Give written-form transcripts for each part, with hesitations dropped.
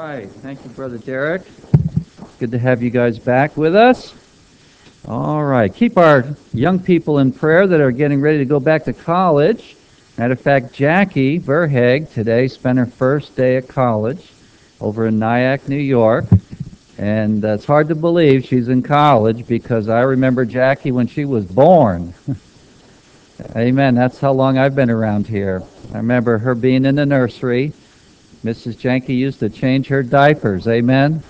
right. Thank you, Brother Derek. Good to have you guys back with us. All right. Keep our young people in prayer that are getting ready to go back to college. Matter of fact, Jackie Verheg today spent her first day at college over in Nyack, New York. And it's hard to believe she's in college because I remember Jackie when she was born. Amen. That's how long I've been around here. I remember her being in the nursery. Mrs. Janke used to change her diapers. Amen.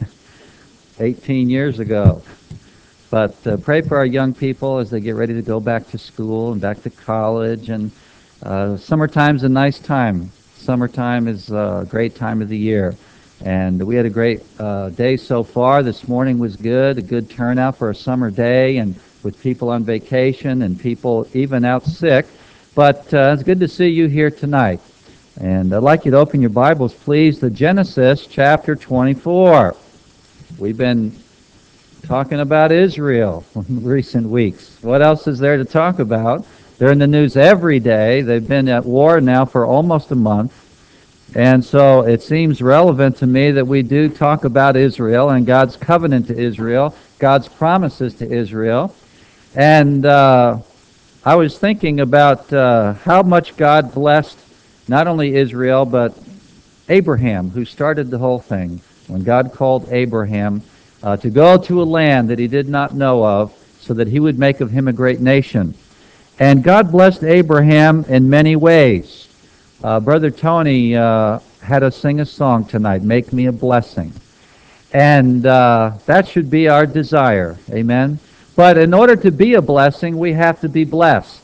18 years ago. But pray for our young people as they get ready to go back to school and back to college. And summertime's a nice time. Summertime is a great time of the year. And we had a great day so far. This morning was good, a good turnout for a summer day, and with people on vacation and people even out sick. But it's good to see you here tonight. And I'd like you to open your Bibles, please, to Genesis chapter 24. We've been talking about Israel in recent weeks. What else is there to talk about? They're in the news every day. They've been at war now for almost a month. And so it seems relevant to me that we do talk about Israel and God's covenant to Israel, God's promises to Israel. And I was thinking about how much God blessed not only Israel, but Abraham, who started the whole thing. When God called Abraham to go to a land that he did not know of, so that he would make of him a great nation. And God blessed Abraham in many ways. Brother Tony had us sing a song tonight, Make Me a Blessing. And that should be our desire. Amen? But in order to be a blessing, we have to be blessed.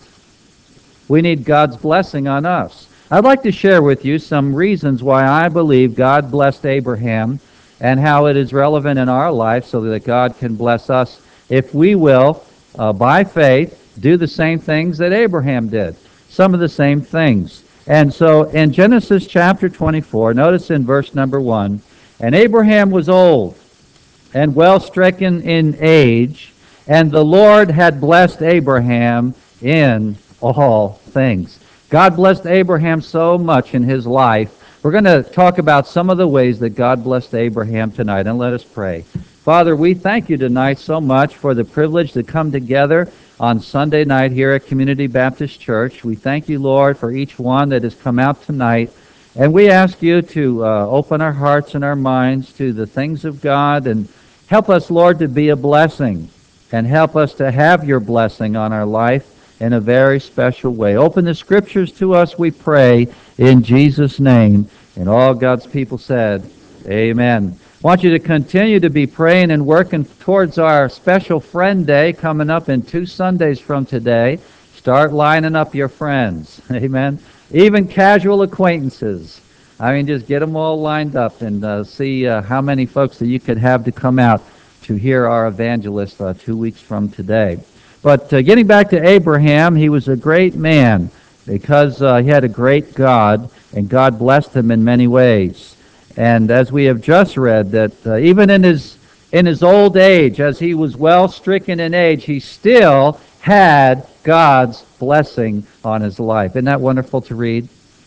We need God's blessing on us. I'd like to share with you some reasons why I believe God blessed Abraham and how it is relevant in our life so that God can bless us if we will, by faith, do the same things that Abraham did. Some of the same things. And so in Genesis chapter 24, notice in verse number 1, and Abraham was old and well stricken in age, and the Lord had blessed Abraham in all things. God blessed Abraham so much in his life. We're going to talk about some of the ways that God blessed Abraham tonight, and let us pray. Father, we thank you tonight so much for the privilege to come together on Sunday night here at Community Baptist Church. We thank you, Lord, for each one that has come out tonight. And we ask you to open our hearts and our minds to the things of God and help us, Lord, to be a blessing and help us to have your blessing on our life in a very special way. Open the Scriptures to us, we pray, in Jesus' name. And all God's people said, amen. I want you to continue to be praying and working towards our special friend day coming up in 2 Sundays from today. Start lining up your friends. Amen. Even casual acquaintances. I mean, just get them all lined up and see how many folks that you could have to come out to hear our evangelist 2 weeks from today. But getting back to Abraham, he was a great man because he had a great God, and God blessed him in many ways. And as we have just read, that even in his old age, as he was well stricken in age, he still had God's blessing on his life. Isn't that wonderful to read?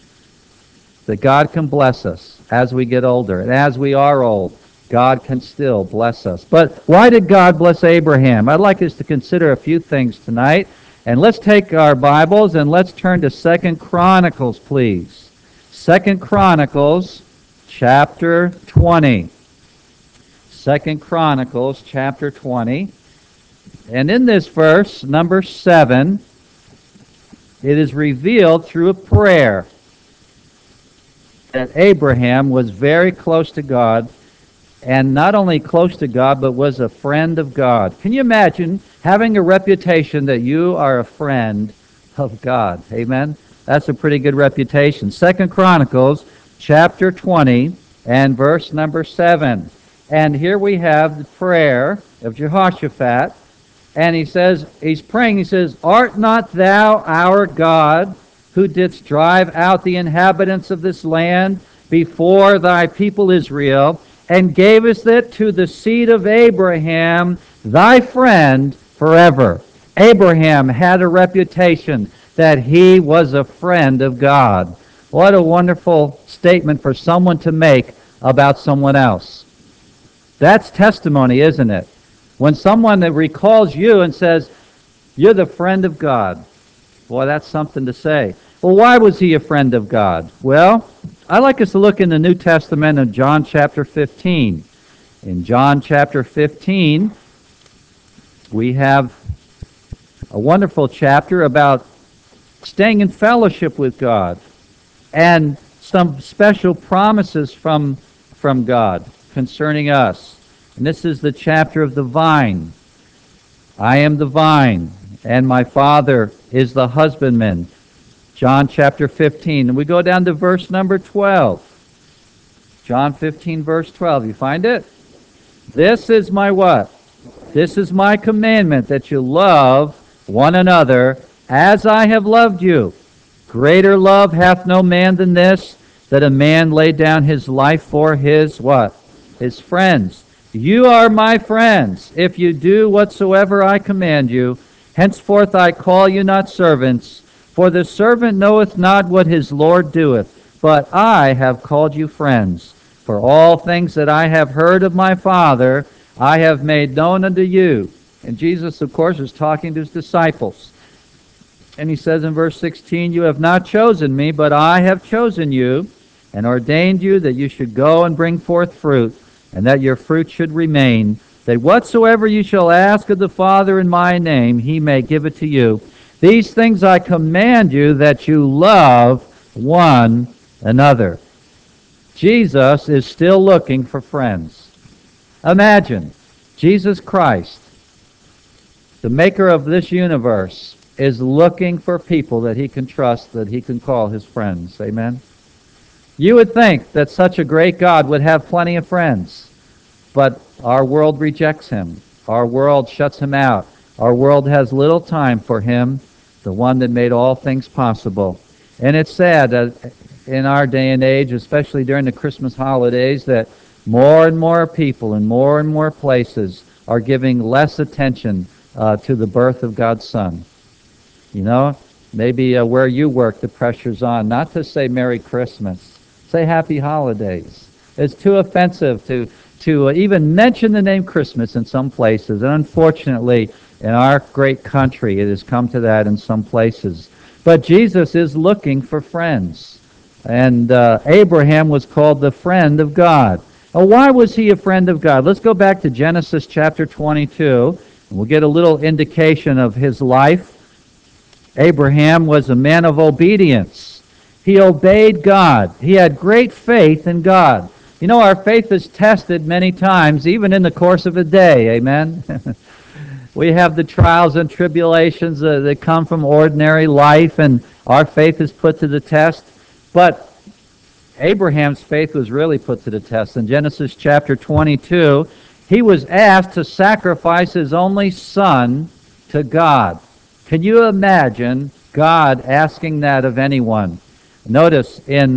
That God can bless us as we get older. And as we are old, God can still bless us. But why did God bless Abraham? I'd like us to consider a few things tonight. And let's take our Bibles and let's turn to 2 Chronicles, please. 2 Chronicles chapter 20. 2 Chronicles chapter 20. And in this verse, number 7, it is revealed through a prayer that Abraham was very close to God, and not only close to God, but was a friend of God. Can you imagine having a reputation that you are a friend of God? Amen? That's a pretty good reputation. 2 Chronicles chapter 20 and verse number 7. And here we have the prayer of Jehoshaphat. And he says, he's praying, he says, Art not thou our God, who didst drive out the inhabitants of this land before thy people Israel, and gavest it to the seed of Abraham, thy friend, forever. Abraham had a reputation that he was a friend of God. What a wonderful statement for someone to make about someone else. That's testimony, isn't it? When someone that recalls you and says, you're the friend of God. Boy, that's something to say. Well, why was he a friend of God? Well, I'd like us to look in the New Testament of John chapter 15. In John chapter 15, we have a wonderful chapter about staying in fellowship with God and some special promises from God concerning us. And this is the chapter of the vine. I am the vine, and my Father is the husbandman. John chapter 15. And we go down to verse number 12. John 15, verse 12. You find it? This is my what? This is my commandment, that you love one another as I have loved you. Greater love hath no man than this, that a man lay down his life for his what? His friends. You are my friends, if you do whatsoever I command you. Henceforth I call you not servants, for the servant knoweth not what his Lord doeth, but I have called you friends. For all things that I have heard of my Father, I have made known unto you. And Jesus, of course, is talking to his disciples. And he says in verse 16, you have not chosen me, but I have chosen you, and ordained you that you should go and bring forth fruit, and that your fruit should remain, that whatsoever you shall ask of the Father in my name, he may give it to you. These things I command you, that you love one another. Jesus is still looking for friends. Imagine, Jesus Christ, the maker of this universe, is looking for people that he can trust, that he can call his friends. Amen? You would think that such a great God would have plenty of friends, but our world rejects him. Our world shuts him out. Our world has little time for him, the one that made all things possible. And it's sad that in our day and age, especially during the Christmas holidays, that more and more people in more and more places are giving less attention to the birth of God's Son. You know, maybe where you work, the pressure's on not to say Merry Christmas, say Happy Holidays. It's too offensive to even mention the name Christmas in some places. And unfortunately, in our great country, it has come to that in some places. But Jesus is looking for friends. And Abraham was called the friend of God. Well, why was he a friend of God? Let's go back to Genesis chapter 22. And we'll get a little indication of his life. Abraham was a man of obedience. He obeyed God. He had great faith in God. You know, our faith is tested many times, even in the course of a day. Amen? We have the trials and tribulations that come from ordinary life, and our faith is put to the test. But Abraham's faith was really put to the test. In Genesis chapter 22, he was asked to sacrifice his only son to God. Can you imagine God asking that of anyone? Notice in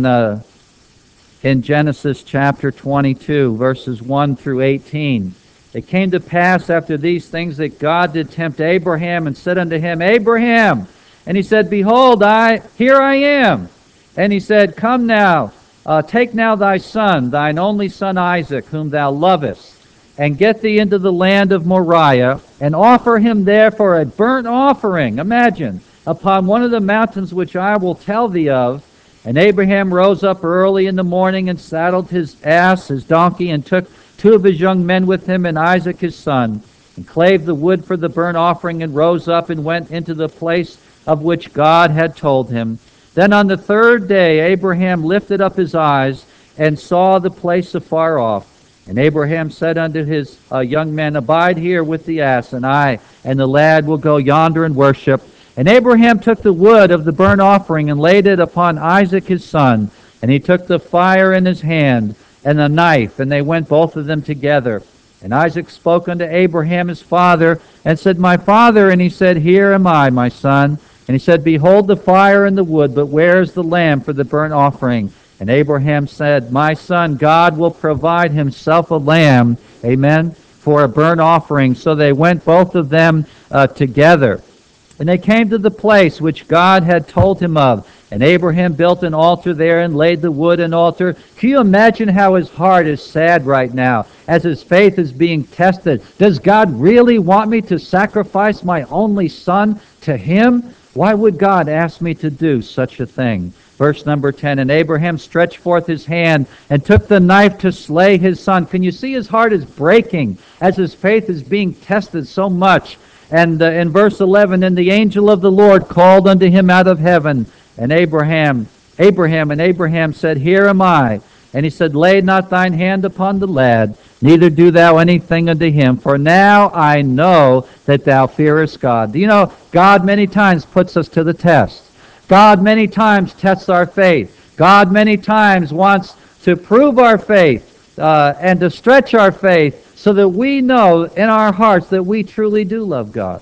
Genesis chapter 22, verses 1 through 18. It came to pass after these things that God did tempt Abraham and said unto him, Abraham! And he said, Behold, here I am. And he said, Come now, take now thy son, thine only son Isaac, whom thou lovest, and get thee into the land of Moriah, and offer him there for a burnt offering. Imagine, upon one of the mountains which I will tell thee of. And Abraham rose up early in the morning, and saddled his ass, his donkey, and took 2 of his young men with him, and Isaac his son, and clave the wood for the burnt offering, and rose up and went into the place of which God had told him. Then on the 3rd day Abraham lifted up his eyes, and saw the place afar off. And Abraham said unto his young men, Abide here with the ass, and I and the lad will go yonder and worship. And Abraham took the wood of the burnt offering, and laid it upon Isaac his son. And he took the fire in his hand, and the knife, and they went both of them together. And Isaac spoke unto Abraham his father, and said, My father. And he said, Here am I, my son. And he said, Behold the fire and the wood, but where is the lamb for the burnt offering? And Abraham said, My son, God will provide himself a lamb, amen, for a burnt offering. So they went both of them together. And they came to the place which God had told him of. And Abraham built an altar there and laid the wood and altar. Can you imagine how his heart is sad right now as his faith is being tested? Does God really want me to sacrifice my only son to him? Why would God ask me to do such a thing? Verse number 10, and Abraham stretched forth his hand and took the knife to slay his son. Can you see his heart is breaking as his faith is being tested so much? And in verse 11, and the angel of the Lord called unto him out of heaven, and Abraham said, Here am I. And he said, Lay not thine hand upon the lad, neither do thou anything unto him, for now I know that thou fearest God. Do you know, God many times puts us to the test. God many times tests our faith. God many times wants to prove our faith and to stretch our faith so that we know in our hearts that we truly do love God.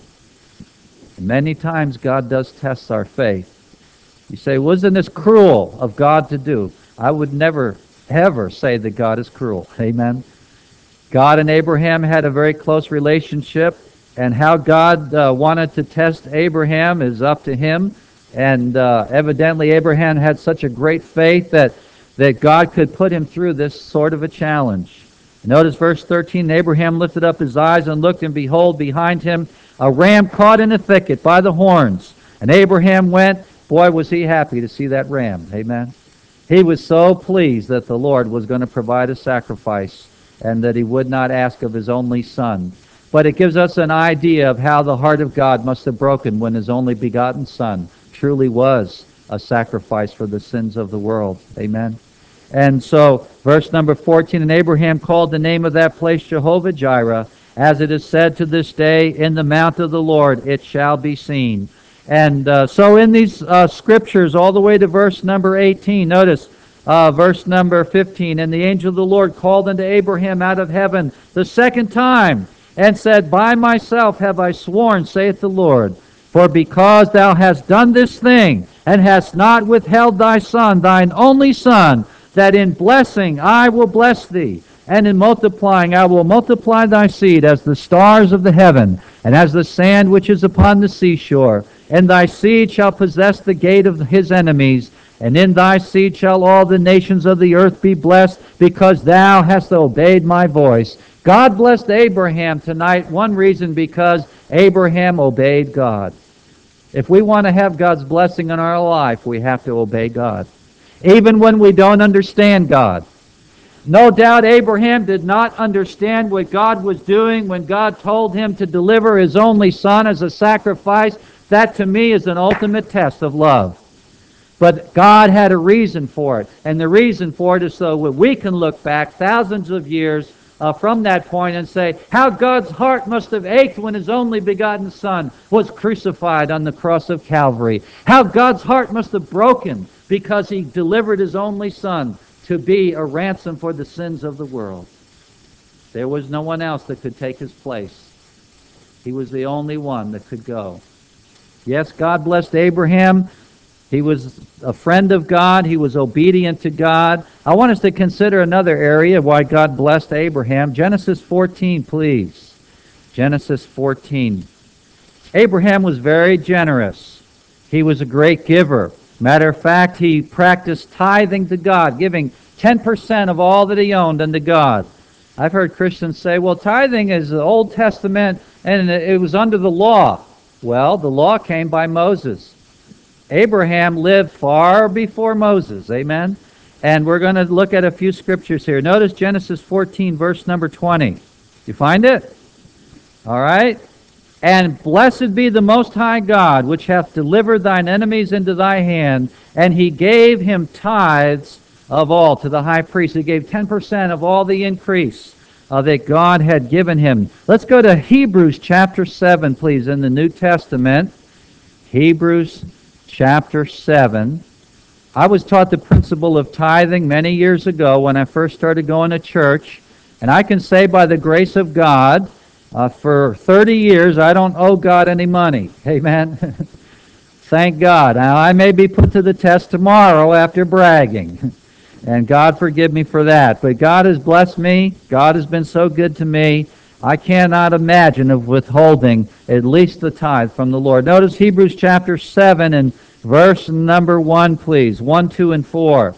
Many times God does test our faith. You say, wasn't this cruel of God to do? I would never, ever say that God is cruel. Amen. God and Abraham had a very close relationship, and how God wanted to test Abraham is up to him. And evidently Abraham had such a great faith that God could put him through this sort of a challenge. Notice verse 13, Abraham lifted up his eyes and looked, and behold, behind him a ram caught in a thicket by the horns. And Abraham went. Boy, was he happy to see that ram. Amen. He was so pleased that the Lord was going to provide a sacrifice and that he would not ask of his only son. But it gives us an idea of how the heart of God must have broken when his only begotten son truly was a sacrifice for the sins of the world. Amen. And so, verse number 14, and Abraham called the name of that place Jehovah-Jireh, as it is said to this day, in the mount of the Lord it shall be seen. And so in these scriptures, all the way to verse number 18, notice verse number 15, and the angel of the Lord called unto Abraham out of heaven the second time, and said, By myself have I sworn, saith the Lord, for because thou hast done this thing, and hast not withheld thy son, thine only son, that in blessing I will bless thee, and in multiplying I will multiply thy seed as the stars of the heaven, and as the sand which is upon the seashore. And thy seed shall possess the gate of his enemies, and in thy seed shall all the nations of the earth be blessed, because thou hast obeyed my voice. God blessed Abraham tonight. One reason, because Abraham obeyed God. If we want to have God's blessing in our life, we have to obey God, even when we don't understand God. No doubt Abraham did not understand what God was doing when God told him to deliver his only son as a sacrifice. That to me is an ultimate test of love. But God had a reason for it. And the reason for it is so that we can look back thousands of years from that point and say, how God's heart must have ached when his only begotten son was crucified on the cross of Calvary. How God's heart must have broken because he delivered his only son to be a ransom for the sins of the world. There was no one else that could take his place. He was the only one that could go. Yes, God blessed Abraham. He was a friend of God. He was obedient to God. I want us to consider another area why God blessed Abraham. Genesis 14, please. Genesis 14. Abraham was very generous. He was a great giver. Matter of fact, he practiced tithing to God, giving 10% of all that he owned unto God. I've heard Christians say, well, tithing is the Old Testament and it was under the law. Well, the law came by Moses. Abraham lived far before Moses. Amen? And we're going to look at a few scriptures here. Notice Genesis 14, verse number 20. You find it? All right. And blessed be the Most High God, which hath delivered thine enemies into thy hand. And he gave him tithes of all to the high priest. He gave 10% of all the increase that God had given him. Let's go to Hebrews chapter 7, please, in the New Testament. Hebrews chapter 7. I was taught the principle of tithing many years ago when I first started going to church. And I can say by the grace of God, for 30 years, I don't owe God any money. Amen. Thank God. Now, I may be put to the test tomorrow after bragging. And God forgive me for that. But God has blessed me. God has been so good to me. I cannot imagine of withholding at least the tithe from the Lord. Notice Hebrews chapter 7 and Verse number 1, please. 1, 2, and 4.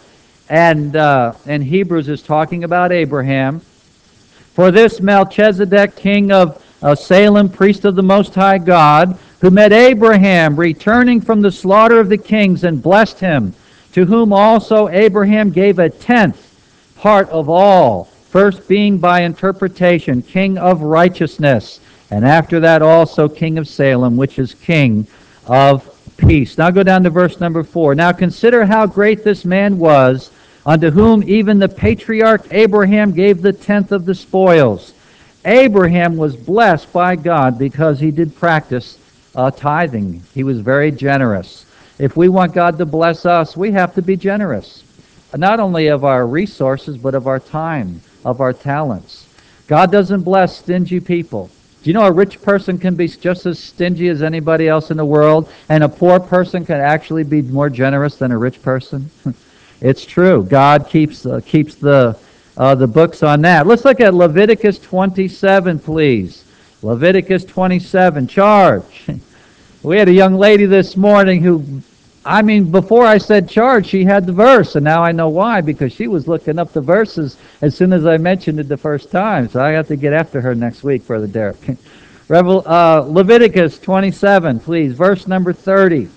And Hebrews is talking about Abraham. For this Melchizedek, king of Salem, priest of the Most High God, who met Abraham returning from the slaughter of the kings and blessed him, to whom also Abraham gave a tenth part of all, first being by interpretation king of righteousness, and after that also king of Salem, which is king of peace. Now go down to verse number 4. Now consider how great this man was, unto whom even the patriarch Abraham gave the tenth of the spoils. Abraham was blessed by God because he did practice tithing. He was very generous. If we want God to bless us, we have to be generous, not only of our resources, but of our time, of our talents. God doesn't bless stingy people. Do you know a rich person can be just as stingy as anybody else in the world, and a poor person can actually be more generous than a rich person? It's true. God keeps the books on that. Let's look at Leviticus 27, please. Leviticus 27, charge. We had a young lady this morning who, before I said charge, she had the verse, and now I know why, because she was looking up the verses as soon as I mentioned it the first time. So I have to get after her next week, Brother Derek. Leviticus 27, please, verse number 30.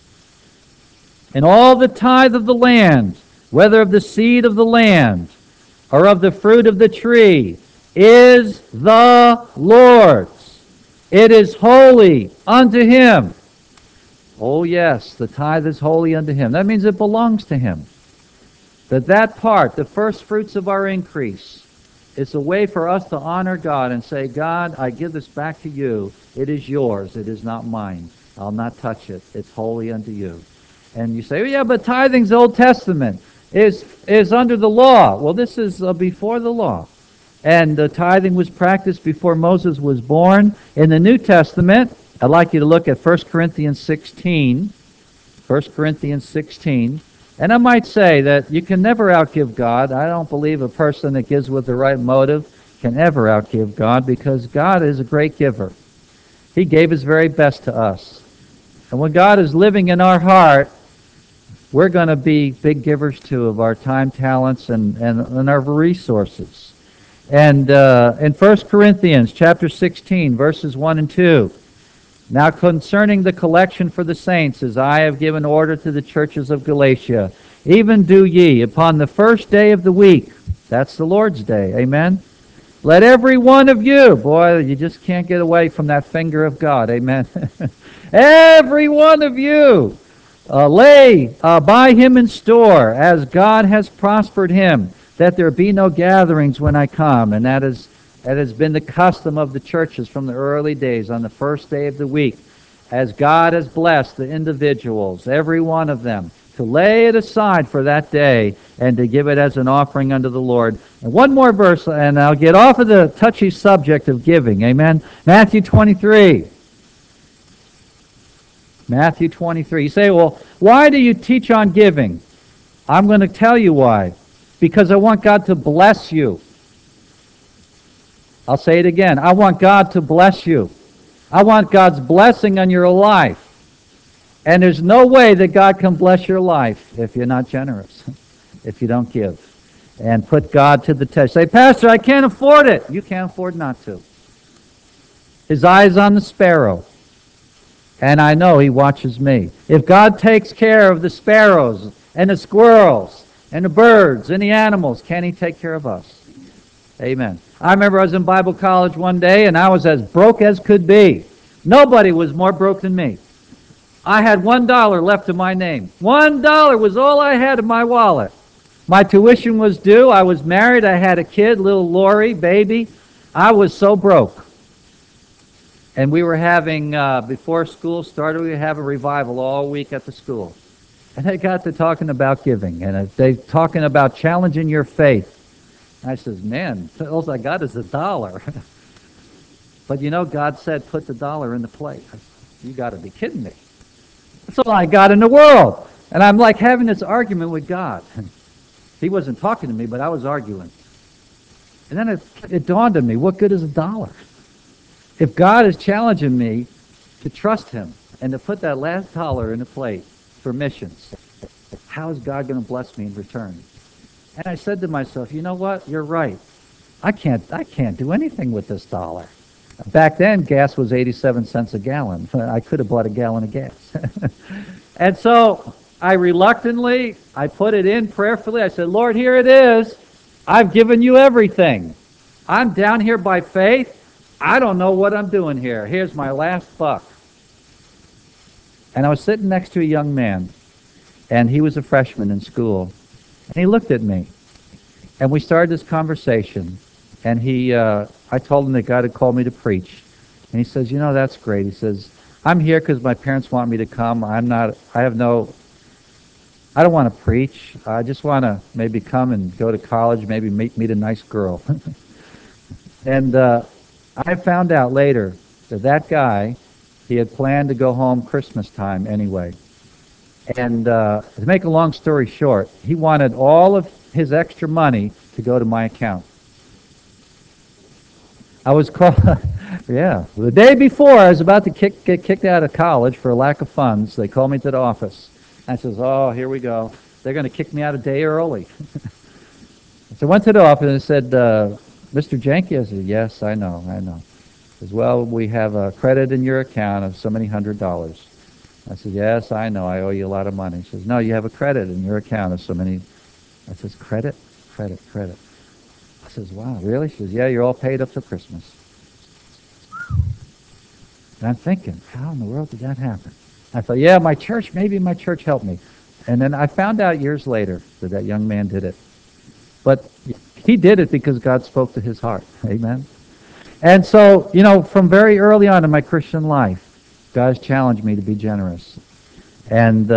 And all the tithe of the land, whether of the seed of the land or of the fruit of the tree, is the Lord's. It is holy unto him. Oh yes, the tithe is holy unto him. That means it belongs to him. That part, the first fruits of our increase, is a way for us to honor God and say, God, I give this back to you. It is yours. It is not mine. I'll not touch it. It's holy unto you. And you say, oh, yeah, but tithing's Old Testament. Is under the law. Well, this is before the law. And tithing was practiced before Moses was born. In the New Testament, I'd like you to look at 1 Corinthians 16. 1 Corinthians 16. And I might say that you can never outgive God. I don't believe a person that gives with the right motive can ever outgive God, because God is a great giver. He gave his very best to us. And when God is living in our heart, we're going to be big givers too of our time, talents, and our resources. And in 1 Corinthians chapter 16, verses 1 and 2, now concerning the collection for the saints, as I have given order to the churches of Galatia, even do ye upon the first day of the week, that's the Lord's Day, amen? Let every one of you, boy, you just can't get away from that finger of God, amen? Every one of you, lay by him in store, as God has prospered him, that there be no gatherings when I come. And that has been the custom of the churches from the early days, on the first day of the week, as God has blessed the individuals, every one of them, to lay it aside for that day and to give it as an offering unto the Lord. And one more verse, and I'll get off of the touchy subject of giving. Amen. Matthew 23. Matthew 23. You say, well, why do you teach on giving? I'm going to tell you why. Because I want God to bless you. I'll say it again. I want God to bless you. I want God's blessing on your life. And there's no way that God can bless your life if you're not generous, if you don't give. And put God to the test. Say, Pastor, I can't afford it. You can't afford not to. His eye is on the sparrow. And I know he watches me. If God takes care of the sparrows and the squirrels and the birds and the animals, can he take care of us? Amen. I remember I was in Bible college one day, and I was as broke as could be. Nobody was more broke than me. I had $1 left to my name. $1 was all I had in my wallet. My tuition was due. I was married. I had a kid, little Lori, baby. I was so broke. And we were having, before school started, we would have a revival all week at the school. And they got to talking about giving, and they talking about challenging your faith. And I says, man, all I got is $1. But you know, God said, put the $1 in the plate. I said, you got to be kidding me. That's all I got in the world. And I'm like having this argument with God. He wasn't talking to me, but I was arguing. And then it dawned on me, what good is $1? If God is challenging me to trust him and to put that last $1 in the plate, for missions. How is God going to bless me in return? And I said to myself, you know what? You're right. I can't do anything with this dollar. Back then, gas was 87 cents a gallon. I could have bought a gallon of gas. And so I reluctantly, I put it in prayerfully. I said, Lord, here it is. I've given you everything. I'm down here by faith. I don't know what I'm doing here. Here's my last buck. And I was sitting next to a young man, and he was a freshman in school. And he looked at me, and we started this conversation. And I told him that God had called me to preach. And he says, you know, that's great. He says, I'm here because my parents want me to come. I don't want to preach. I just want to maybe come and go to college, maybe meet a nice girl. And I found out later that guy, he had planned to go home Christmas time anyway. And to make a long story short, he wanted all of his extra money to go to my account. I was called, yeah. The day before I was about to get kicked out of college for a lack of funds, they called me to the office. I says, oh, here we go. They're going to kick me out a day early. So I went to the office and said, Mr. Jenkins? I said, yes, I know. He says, well, we have a credit in your account of so many $100. I said, yes, I know. I owe you a lot of money. He says, no, you have a credit in your account of so many. I says, credit. I says, wow, really? She says, yeah, you're all paid up to Christmas. And I'm thinking, how in the world did that happen? I thought, yeah, maybe my church helped me. And then I found out years later that young man did it. But he did it because God spoke to his heart. Amen? And so, from very early on in my Christian life, God has challenged me to be generous. And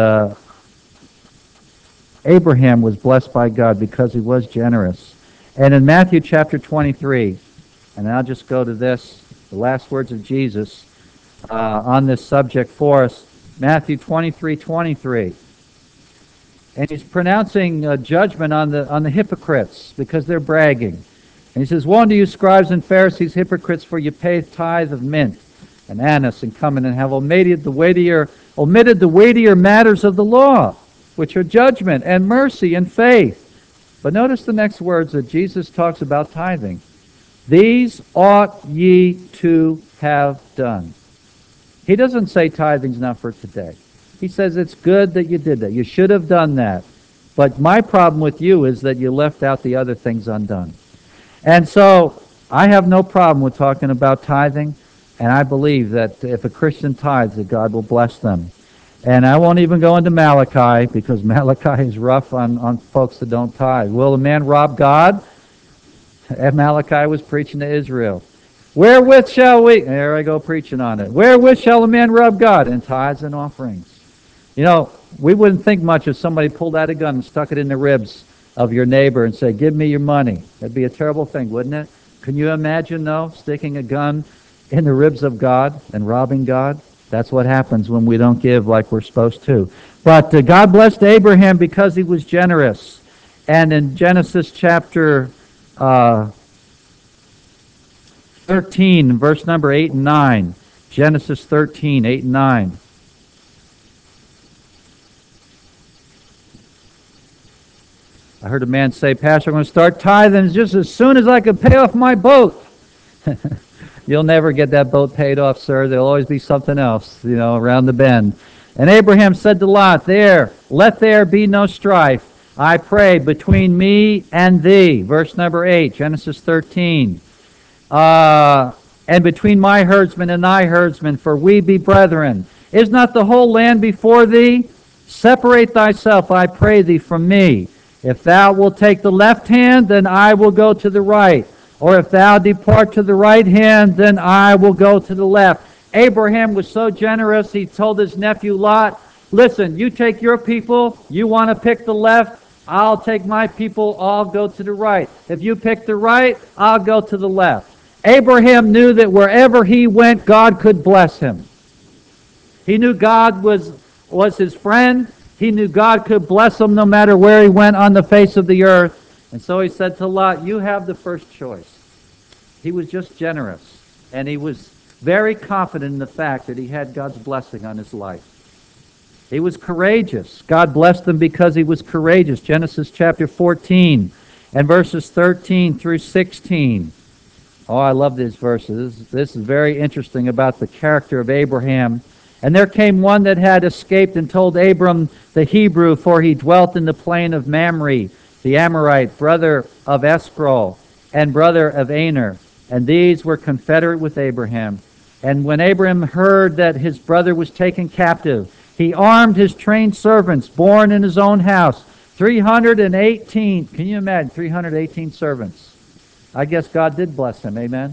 Abraham was blessed by God because he was generous. And in Matthew chapter 23, and I'll just go to this, the last words of Jesus on this subject for us, Matthew 23:23. And he's pronouncing judgment on the hypocrites because they're bragging. And he says, woe unto you, scribes and Pharisees, hypocrites, for you pay tithe of mint and anise and cumin, and have omitted the weightier matters of the law, which are judgment and mercy and faith. But notice the next words that Jesus talks about tithing. These ought ye to have done. He doesn't say tithing's not for today. He says it's good that you did that. You should have done that. But my problem with you is that you left out the other things undone. And so I have no problem with talking about tithing, and I believe that if a Christian tithes, that God will bless them. And I won't even go into Malachi, because Malachi is rough on folks that don't tithe. Will a man rob God? And Malachi was preaching to Israel. Wherewith shall we... There I go preaching on it. Wherewith shall a man rob God? In tithes and offerings. We wouldn't think much if somebody pulled out a gun and stuck it in the ribs of your neighbor and said, give me your money. That'd be a terrible thing, wouldn't it? Can you imagine, though, sticking a gun in the ribs of God and robbing God? That's what happens when we don't give like we're supposed to. But God blessed Abraham because he was generous. And in Genesis chapter 13, verse number 8 and 9. Genesis 13, 8 and 9. I heard a man say, Pastor, I'm going to start tithing just as soon as I can pay off my boat. You'll never get that boat paid off, sir. There'll always be something else, around the bend. And Abraham said to Lot, let there be no strife, I pray, between me and thee. Verse number 8, Genesis 13. And between my herdsmen and thy herdsmen, for we be brethren. Is not the whole land before thee? Separate thyself, I pray thee, from me. If thou wilt take the left hand, then I will go to the right. Or if thou depart to the right hand, then I will go to the left. Abraham was so generous, he told his nephew Lot, listen, you take your people, you want to pick the left, I'll take my people, I'll go to the right. If you pick the right, I'll go to the left. Abraham knew that wherever he went, God could bless him. He knew God was his friend. He knew God could bless him no matter where he went on the face of the earth. And so he said to Lot, you have the first choice. He was just generous. And he was very confident in the fact that he had God's blessing on his life. He was courageous. God blessed him because he was courageous. Genesis chapter 14 and verses 13 through 16. Oh, I love these verses. This is very interesting about the character of Abraham. And there came one that had escaped and told Abram the Hebrew, for he dwelt in the plain of Mamre, the Amorite, brother of Escrol, and brother of Aner. And these were confederate with Abraham. And when Abraham heard that his brother was taken captive, he armed his trained servants, born in his own house, 318. Can you imagine 318 servants? I guess God did bless him, amen?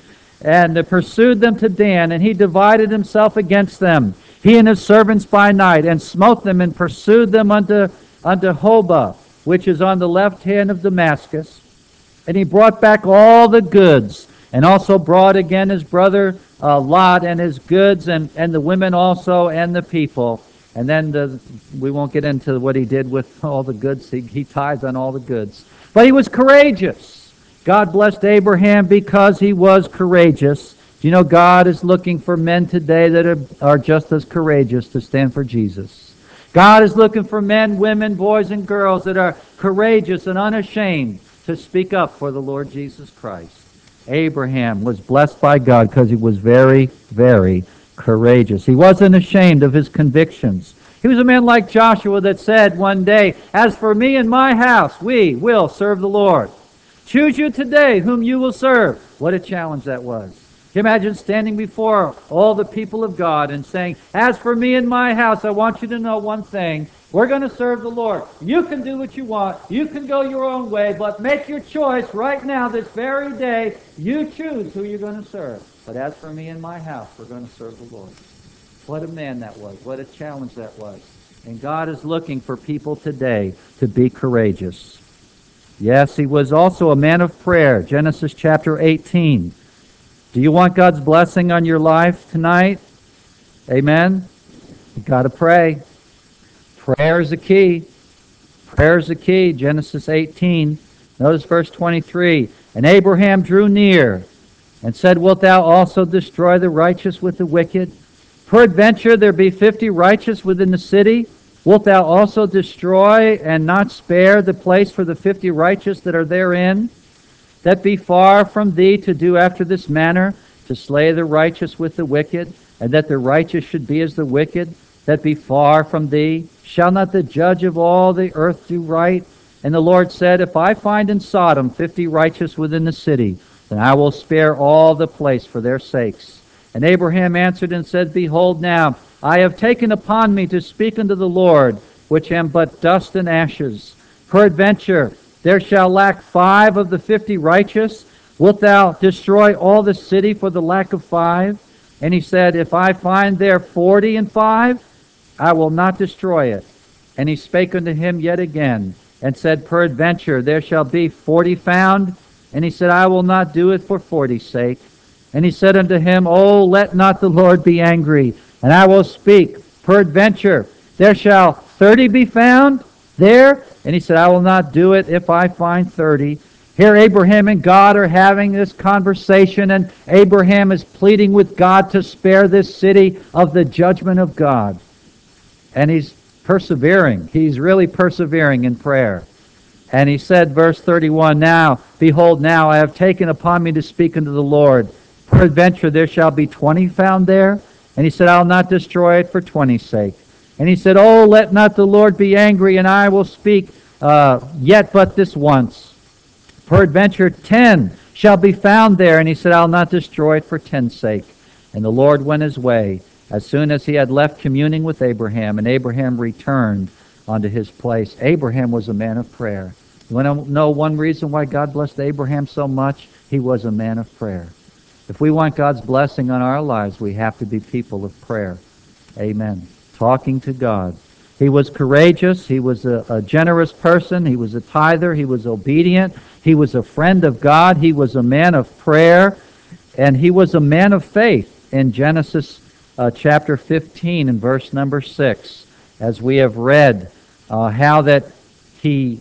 And pursued them to Dan, and he divided himself against them, he and his servants by night, and smote them and pursued them unto Hobah, which is on the left hand of Damascus. And he brought back all the goods, and also brought again his brother Lot and his goods, and the women also, and the people. And then we won't get into what he did with all the goods. He tithes on all the goods. But he was courageous. God blessed Abraham because he was courageous. Do you know God is looking for men today that are just as courageous to stand for Jesus? God is looking for men, women, boys, and girls that are courageous and unashamed to speak up for the Lord Jesus Christ. Abraham was blessed by God because he was very, very courageous. He wasn't ashamed of his convictions. He was a man like Joshua that said one day, "As for me and my house, we will serve the Lord. Choose you today whom you will serve." What a challenge that was. Can you imagine standing before all the people of God and saying, "As for me and my house, I want you to know one thing. We're going to serve the Lord. You can do what you want. You can go your own way, but make your choice right now, this very day. You choose who you're going to serve. But as for me and my house, we're going to serve the Lord." What a man that was. What a challenge that was. And God is looking for people today to be courageous. Yes, he was also a man of prayer. Genesis chapter 18. Do you want God's blessing on your life tonight? Amen? You've got to pray. Prayer is the key. Prayer is the key. Genesis 18. Notice verse 23. "And Abraham drew near and said, Wilt thou also destroy the righteous with the wicked? Peradventure there be 50 righteous within the city. Wilt thou also destroy and not spare the place for the 50 righteous that are therein? That be far from thee to do after this manner, to slay the righteous with the wicked, and that the righteous should be as the wicked, that be far from thee. Shall not the judge of all the earth do right? And the Lord said, If I find in Sodom 50 righteous within the city, then I will spare all the place for their sakes. And Abraham answered and said, Behold now, I have taken upon me to speak unto the Lord, which am but dust and ashes. Peradventure, there shall lack 5 of the 50 righteous. Wilt thou destroy all the city for the lack of 5? And he said, If I find there 40 and 5, I will not destroy it. And he spake unto him yet again, and said, Peradventure, there shall be 40 found. And he said, I will not do it for 40's sake. And he said unto him, Oh, let not the Lord be angry, and I will speak. Peradventure, there shall 30 be found there? And he said, I will not do it if I find 30. Here Abraham and God are having this conversation, and Abraham is pleading with God to spare this city of the judgment of God. And he's persevering. He's really persevering in prayer. And he said, verse 31, Now, behold, now I have taken upon me to speak unto the Lord. Peradventure there shall be 20 found there. And he said, I will not destroy it for 20's sake. And he said, Oh, let not the Lord be angry, and I will speak yet but this once. Peradventure 10 shall be found there. And he said, I will not destroy it for 10's sake. And the Lord went his way as soon as he had left communing with Abraham, and Abraham returned unto his place. Abraham was a man of prayer. You want to know one reason why God blessed Abraham so much? He was a man of prayer. If we want God's blessing on our lives, we have to be people of prayer. Amen. Talking to God. He was courageous. He was a generous person. He was a tither. He was obedient. He was a friend of God. He was a man of prayer. And he was a man of faith in Genesis chapter 15 and verse number 6. As we have read how that he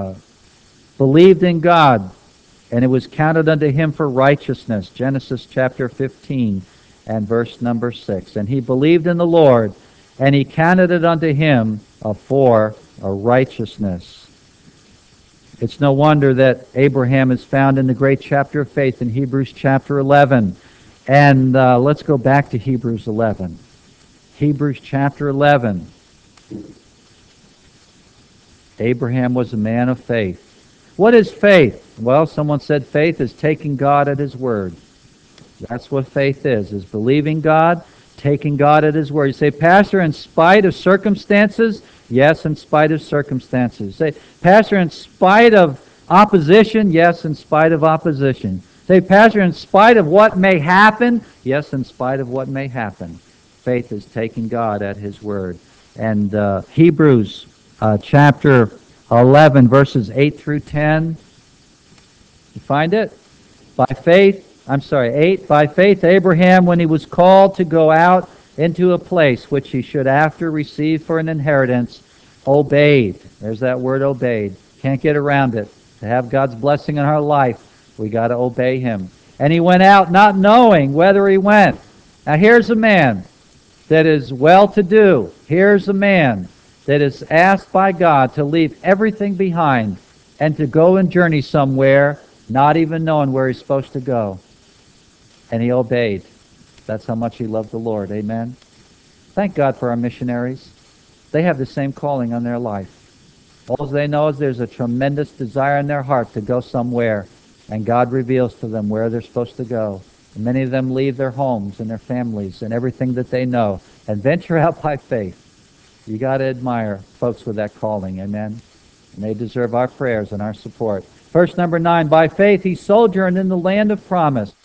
believed in God, and it was counted unto him for righteousness. Genesis chapter 15 and verse number 6. And he believed in the Lord, and he counted it unto him for a righteousness. It's no wonder that Abraham is found in the great chapter of faith in Hebrews chapter 11. And let's go back to Hebrews 11. Hebrews chapter 11. Abraham was a man of faith. What is faith? Well, someone said faith is taking God at his word. That's what faith is believing God, taking God at his word. You say, Pastor, in spite of circumstances? Yes, in spite of circumstances. Say, Pastor, in spite of opposition? Yes, in spite of opposition. Say, Pastor, in spite of what may happen? Yes, in spite of what may happen. Faith is taking God at his word. And Hebrews chapter 11, verses 8 through 10. You find it? 8. By faith Abraham, when he was called to go out into a place which he should after receive for an inheritance, obeyed. There's that word obeyed. Can't get around it. To have God's blessing in our life, we got to obey him. And he went out not knowing whither he went. Now here's a man that is well-to-do. Here's a man that is asked by God to leave everything behind and to go and journey somewhere, not even knowing where he's supposed to go. And he obeyed. That's how much he loved the Lord. Amen. Thank God for our missionaries. They have the same calling on their life. All they know is there's a tremendous desire in their heart to go somewhere, and God reveals to them where they're supposed to go. And many of them leave their homes and their families and everything that they know and venture out by faith. You got to admire folks with that calling. Amen. And they deserve our prayers and our support. Verse number 9, by faith he sojourned in the land of promise,